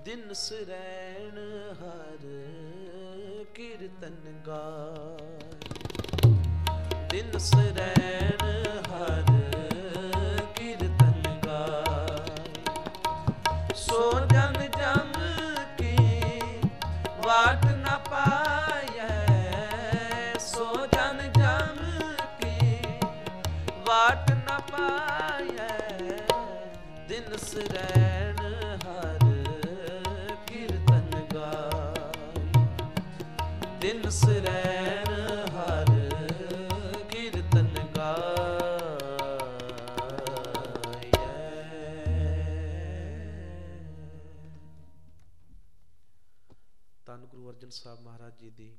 दिन सरैण हर कीर्तन गाय। दिन सरैण हर कीर्तन गाय। सो जन जम की वाट न पाए, सो जन जम की वाट न पाए। दिन सरैण हर कीर्तन गाय। दिन सरैण हर कीर्तन गाय। ਧੰਨ ਗੁਰੂ ਅਰਜਨ ਸਾਹਿਬ ਮਹਾਰਾਜ ਜੀ ਦੀ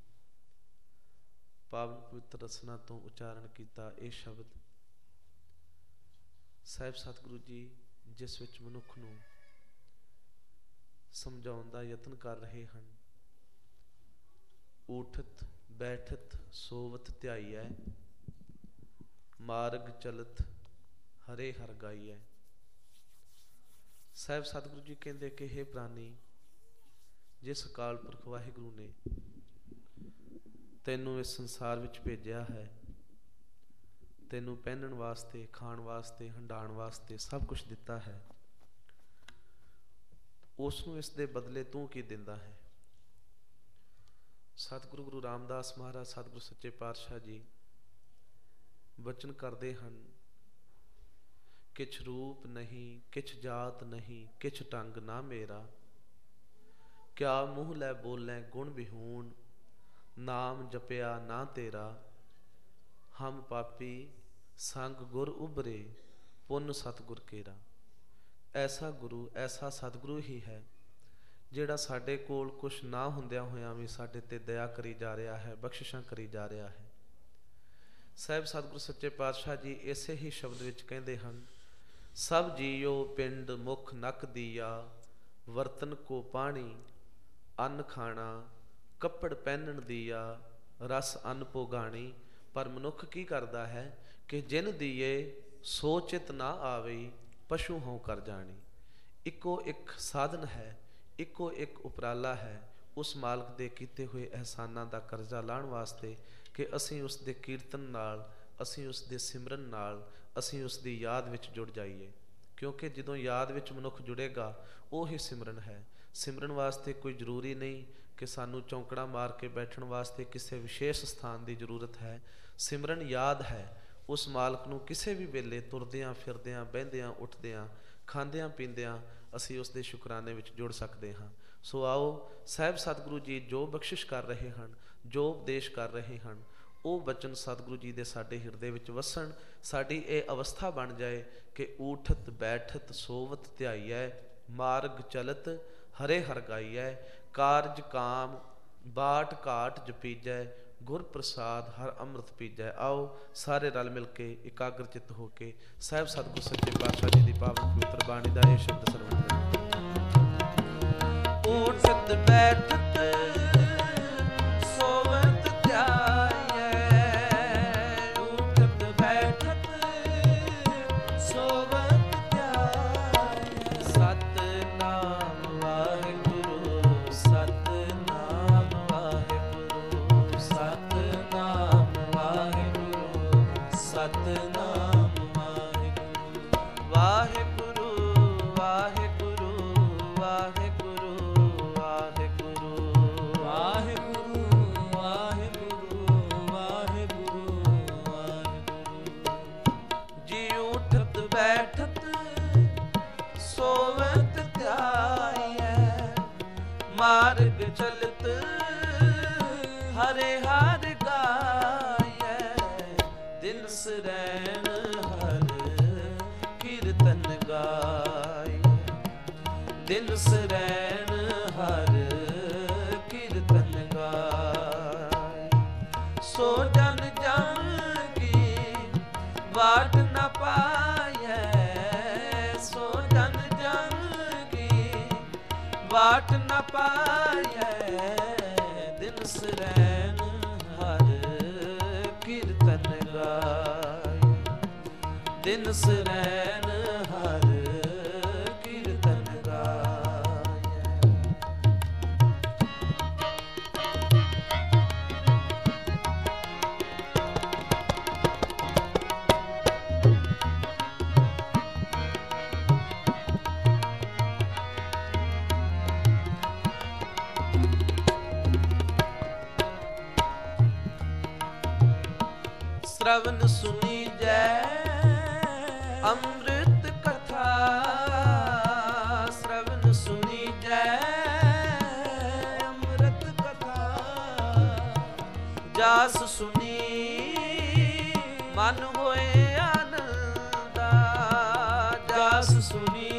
ਪਾਵਨ ਪਵਿੱਤਰ ਰਸਨਾ ਤੋਂ ਉਚਾਰਨ ਕੀਤਾ ਇਹ ਸ਼ਬਦ ਸਾਹਿਬ ਸਤਿਗੁਰੂ ਜੀ ਜਿਸ ਵਿੱਚ ਮਨੁੱਖ ਨੂੰ ਸਮਝਾਉਣ ਦਾ ਯਤਨ ਕਰ ਰਹੇ ਹਨ। ਊਠਤ ਬੈਠਤ ਸੋਵਤ ਧਿਆਈਐ, ਮਾਰਗ ਚਲਤ ਹਰੇ ਹਰ ਗਾਈਐ। ਸਾਹਿਬ ਸਤਿਗੁਰੂ ਜੀ ਕਹਿੰਦੇ ਕਿ ਹੇ ਪ੍ਰਾਨੀ, ਜਿਸ ਅਕਾਲ ਪੁਰਖ ਵਾਹਿਗੁਰੂ ਨੇ ਤੈਨੂੰ ਇਸ ਸੰਸਾਰ ਵਿੱਚ ਭੇਜਿਆ ਹੈ, ਤੈਨੂੰ ਪਹਿਨਣ ਵਾਸਤੇ, ਖਾਣ ਵਾਸਤੇ, ਹੰਡਾਉਣ ਵਾਸਤੇ ਸਭ ਕੁਛ ਦਿੱਤਾ ਹੈ, ਉਸ ਨੂੰ ਇਸ ਦੇ ਬਦਲੇ ਤੂੰ ਕੀ ਦਿੰਦਾ ਹੈ? ਸਤਿਗੁਰੂ ਗੁਰੂ ਰਾਮਦਾਸ ਮਹਾਰਾਜ ਸਤਿਗੁਰੂ ਸੱਚੇ ਪਾਤਸ਼ਾਹ ਜੀ ਬਚਨ ਕਰਦੇ ਹਨ, ਕਿਛ ਰੂਪ ਨਹੀਂ, ਕਿਛ ਜਾਤ ਨਹੀਂ, ਕਿਛ ਢੰਗ ਨਾ ਮੇਰਾ। ਕਿਆ ਮੂੰਹ ਲੈ ਬੋਲੇ ਗੁਣ ਵਿਹੂਣ, ਨਾਮ ਜਪਿਆ ਨਾ ਤੇਰਾ। ਹਮ ਪਾਪੀ ਸੰਗ ਗੁਰ ਉਭਰੇ, ਪੁੰਨ ਸਤਿਗੁਰ ਕੇਰਾ। ਐਸਾ ਗੁਰੂ, ਐਸਾ ਸਤਿਗੁਰੂ ਹੀ ਹੈ ਜਿਹੜਾ ਸਾਡੇ ਕੋਲ ਕੁਛ ਨਾ ਹੁੰਦਿਆਂ ਹੋਇਆਂ ਵੀ ਸਾਡੇ ਤੇ ਦਇਆ ਕਰੀ ਜਾ ਰਿਹਾ ਹੈ, ਬਖਸ਼ਿਸ਼ਾਂ ਕਰੀ ਜਾ ਰਿਹਾ ਹੈ। ਸਾਹਿਬ ਸਤਿਗੁਰੂ ਸੱਚੇ ਪਾਤਸ਼ਾਹ ਜੀ ਇਸੇ ਹੀ ਸ਼ਬਦ ਵਿੱਚ ਕਹਿੰਦੇ ਹਨ, ਸਭ ਜੀਓ ਪਿੰਡ ਮੁਖ ਨਕ ਦੀਆ, ਵਰਤਨ ਕੋ ਪਾਣੀ ਅੰਨ ਖਾਣਾ, ਕੱਪੜ ਪਹਿਨਣ ਦੀਆ, ਰਸ ਅੰਨ ਭੋਗਾਣੀ। ਪਰ ਮਨੁੱਖ ਕੀ ਕਰਦਾ ਹੈ ਕਿ ਜਿਨ ਦੀਏ ਸੋ ਚਿਤ ਨਾ ਆਵੇ, ਪਸ਼ੂ ਹੋਂ ਕਰ ਜਾਣੀ। ਇੱਕੋ ਇੱਕ ਸਾਧਨ ਹੈ, ਇੱਕੋ ਇੱਕ ਉਪਰਾਲਾ ਹੈ ਉਸ ਮਾਲਕ ਦੇ ਕੀਤੇ ਹੋਏ ਅਹਿਸਾਨਾਂ ਦਾ ਕਰਜ਼ਾ ਲਾਹੁਣ ਵਾਸਤੇ ਕਿ ਅਸੀਂ ਉਸ ਦੇ ਕੀਰਤਨ ਨਾਲ, ਅਸੀਂ ਉਸ ਦੇ ਸਿਮਰਨ ਨਾਲ, ਅਸੀਂ ਉਸ ਦੀ ਯਾਦ ਵਿੱਚ ਜੁੜ ਜਾਈਏ। ਕਿਉਂਕਿ ਜਦੋਂ ਯਾਦ ਵਿੱਚ ਮਨੁੱਖ ਜੁੜੇਗਾ ਉਹ ਹੀ ਸਿਮਰਨ ਹੈ। ਸਿਮਰਨ ਵਾਸਤੇ ਕੋਈ ਜ਼ਰੂਰੀ ਨਹੀਂ ਕਿ ਸਾਨੂੰ ਚੌਂਕੜਾ ਮਾਰ ਕੇ ਬੈਠਣ ਵਾਸਤੇ ਕਿਸੇ ਵਿਸ਼ੇਸ਼ ਸਥਾਨ ਦੀ ਜ਼ਰੂਰਤ ਹੈ। ਸਿਮਰਨ ਯਾਦ ਹੈ। ਉਸ ਮਾਲਕ ਨੂੰ ਕਿਸੇ ਵੀ ਵੇਲੇ ਤੁਰਦਿਆਂ ਫਿਰਦਿਆਂ, ਬਹਿੰਦਿਆਂ ਉੱਠਦਿਆਂ, ਖਾਂਦਿਆਂ ਪੀਂਦਿਆਂ ਅਸੀਂ ਉਸ ਦੇ ਸ਼ੁਕਰਾਨੇ ਵਿੱਚ ਜੁੜ ਸਕਦੇ ਹਾਂ। ਸੋ ਆਓ, ਸਾਹਿਬ ਸਤਿਗੁਰੂ ਜੀ ਜੋ ਬਖਸ਼ਿਸ਼ ਕਰ ਰਹੇ ਹਨ, ਜੋ ਉਪਦੇਸ਼ ਕਰ ਰਹੇ ਹਨ, ਉਹ ਬਚਨ ਸਤਿਗੁਰੂ ਜੀ ਦੇ ਸਾਡੇ ਹਿਰਦੇ ਵਿੱਚ ਵਸਣ। ਸਾਡੀ ਇਹ ਅਵਸਥਾ ਬਣ ਜਾਏ ਕਿ ਊਠਤ ਬੈਠਤ ਸੋਵਤ ਧਿਆਈਐ, ਮਾਰਗ ਚਲਤ ਹਰੇ ਹਰ ਗਾਈਐ। ਕਾਰਜ ਕਾਮ ਬਾਟ ਘਾਟ ਜਪੀਜੈ, ਗੁਰ ਪ੍ਰਸਾਦ ਹਰ ਅੰਮ੍ਰਿਤ ਪੀਜੈ। ਆਓ ਸਾਰੇ ਰਲ ਮਿਲ ਕੇ ਇਕਾਗਰ ਚਿੱਤ ਹੋ ਕੇ ਸਾਹਿਬ ਸਤਿਗੁਰੂ ਸੱਚੇ ਪਾਤਸ਼ਾਹ ਜੀ ਦੀ ਪਾਵਨ ਪਵਿੱਤਰ ਬਾਣੀ ਦਾ ਇਹ ਸ਼ਬਦ ਸਰਵਣ ਕਰੀਏ। ਊਠਤ ਬੈਠਤ ਸੋਵਤ ਧਿਆਈਐ, ਊਠਤ ਬੈਠਤ ਸੋਵਤ ਧਿਆਈਐ। ਸਤਿਨਾਮ ਵਾਹਿਗੁਰੂ, ਸਤਿਨਾਮ ਵਾਹਿਗੁਰੂ, ਸਤਿਨਾਮ ਵਾਹਿਗੁਰੂ, ਸਤਿਨਾਮ ਵਾਹਿਗੁਰੂ। ਵਾਹਿਗੁਰੂ ਵਾਹਿਗੁਰੂ ਵਾਹਿਗੁਰੂ ਵਾਹਿਗੁਰੂ ਵਾਹਿਗੁਰੂ ਵਾਹਿਗੁਰੂ ਵਾਹਿਗੁਰੂ। ਜੀ ਉਠਤ ਬੈਠਤ ਸੋਵਤ ਧਿਆਈਐ, ਮਾਰਗ ਚਲਤ ਹਰੇ ਹਰ ਗਾਈਐ। ਦਿਨ ਸਰੈਣ ਹਰ ਕੀਰਤਨ ਗਾਈਐ, ਦਿਨ ਸਰੈਣ ਹਰ ਕੀਰਤਨ ਗਾਈਐ। ਸੋ ਜਨ ਜਨ ਕੀ ਵਾਟ ਨ ਪਾਈਐ, ਸੋ ਜਨ ਜਨ ਕੀ ਵਾਟ ਨ ਪਾਈਐ। ਦਿਨ ਸਰੈਣ ਹਰ ਕੀਰਤਨ ਗਾਈਐ, ਦਿਨ ਸਰੈਣ ਹਰ ਕੀਰਤਨ ਗਾਈਐ। श्रवण सुनी जय अमृत कथा, श्रवण सुनी जय अमृत कथा। जास सुनी मन होए आनंदा, जास सुनी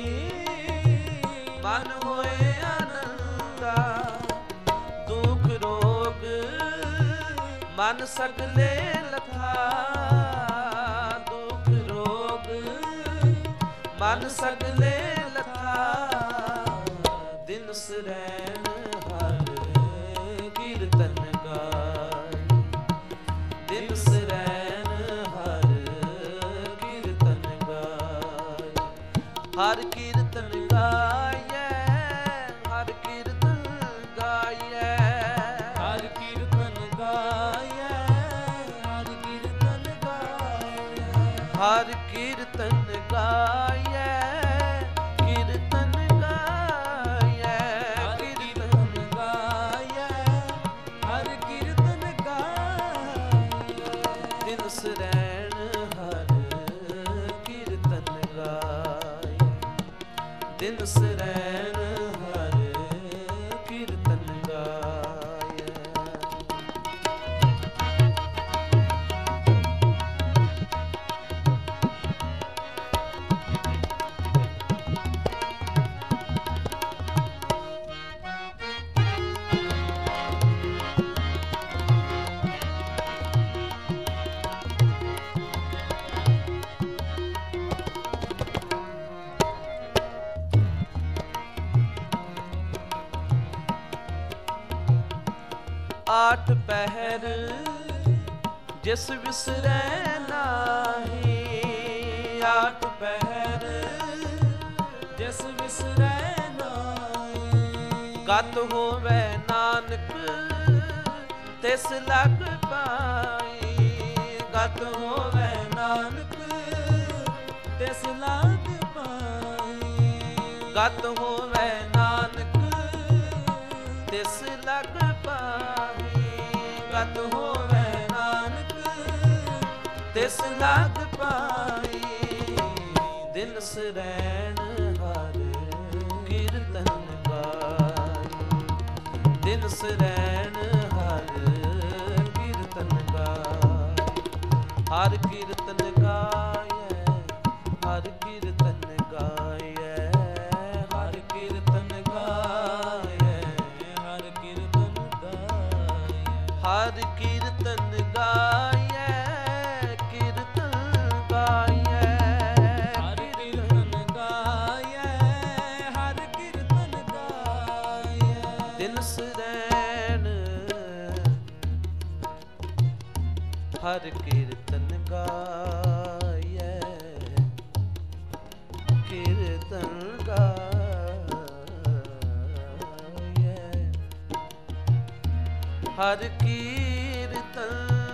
मन होए आनंदा। दुख रोग मन सगले लथा, दुख रोग मन सगले लथा। दिन सरैन हर कीर्तन गाय, दिन सरैन हर कीर्तन गाय। हर कीर्तन गाय, हर कीर्तन गाय, हर कीर्तन गाय, हर कीर्तन गाय। हर कीर्तन गाय, कीर्तन गाय, कीर्तन गाय, हर कीर्तन गाय। दिन सरैन हर कीर्तन गाय, दिन सरैन हर कीर्तन गाय। आठ पहर जिस विसरै नाही, आठ पहर जिस विसरै नाही। गत होवै नानक तिस लग पाई, गत होवै नानक तिस लग पाई। गत होवै नानक तिस लग पाई, गत होवै नानक तिस लग पाई। दिन सरैन हर कीर्तन गाय, दिन सरैन हर कीर्तन गाय। हर कीर्तन गाय, हर कीर्तन गाय, हर कीर्तन गाय, हर कीर्तन गाय। हर कीर्तन गाय, कीर्तन गाय, हर कीर्तन गाय, हर कीर्तन गाय। दिन सरैन हर कीर्तन गाय, कीर्तन गाय। हर कीर्तन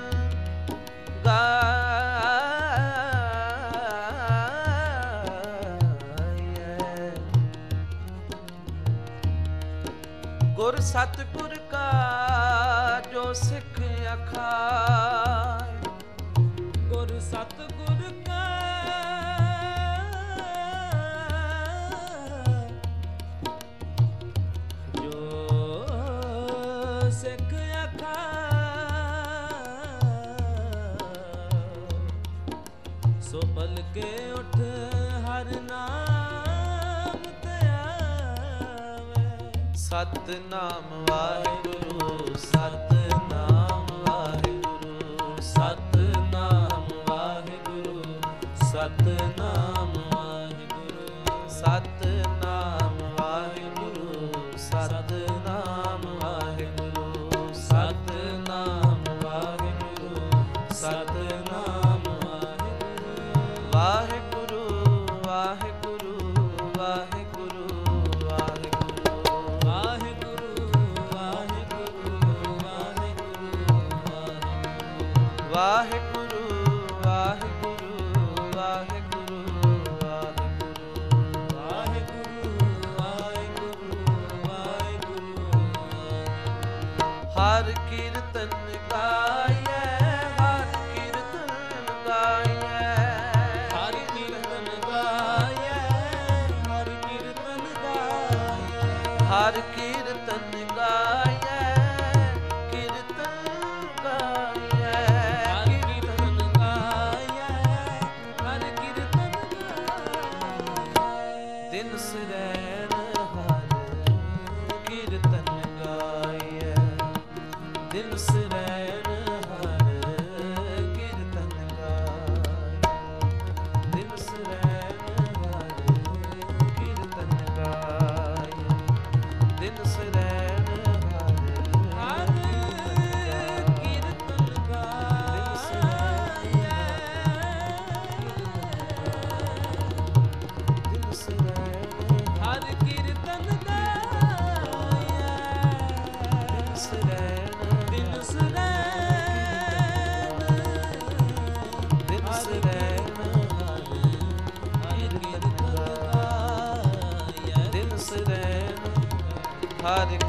गाय। गुर सतगुर का जो सिख अखाय, गुर सतगुर का जो सिख अखाय। सो पल के उठ हर नाम ते आवे, सतनाम वाहिगुरु, सतनाम वाहिगुरु, सतनाम वाहिगुरु, सतनाम वाहिगुरु, सतनाम वाहिगुरु, सतनाम वाहिगुरु, सतनाम वाहिगुरु, सतनाम वाहिगुरु। वाहिगुरु वाहिगुरु वाहिगुरु वाहिगुरु वाहिगुरु वाहिगुरु वाहिगुरु वाहिगुरु वाहिगुरु वाहिगुरु वाहिगुरु। हर कीर्तन गाय, हर कीर्तन ਹਰ ਕੀਰਤਨ ਗਾਇਐ, ਕੀਰਤਨ ਗਾਇਐ, ਕੀਰਤਨ ਗਾਇਐ, ਹਰ ਕੀਰਤਨ ਗਾਇਐ। ਦਿਨ ਸਰੈਣ ਹਰ ਕੀਰਤਨ ਗਾਇਐ, ਦਿਨ ਸਰੈਣ ਹਰ ਕੀਰਤਨ ਗਾਇਐ, ਦਿਨ ਸਰੈਣ ਹਰ ਕੀਰਤਨ ਗਾਇਐ, ਦਿਨ ਸਰੈਣ ਹਰ ਕੀਰਤਨ ਗਾਇਐ। ਦਿਨ ਸਰੈਣ ਹਰ ਕੀਰਤਨ ਗਾਇਐ, ਸਰੈਣ ਦਿਨ ਸਰੈਣ, ਦਿਨ ਸਰੈਣ ਹਰ ਕੀਰਤਨ ਗਾਇਐ। ਦਿਨ ਸਰੈਣ ਹਰ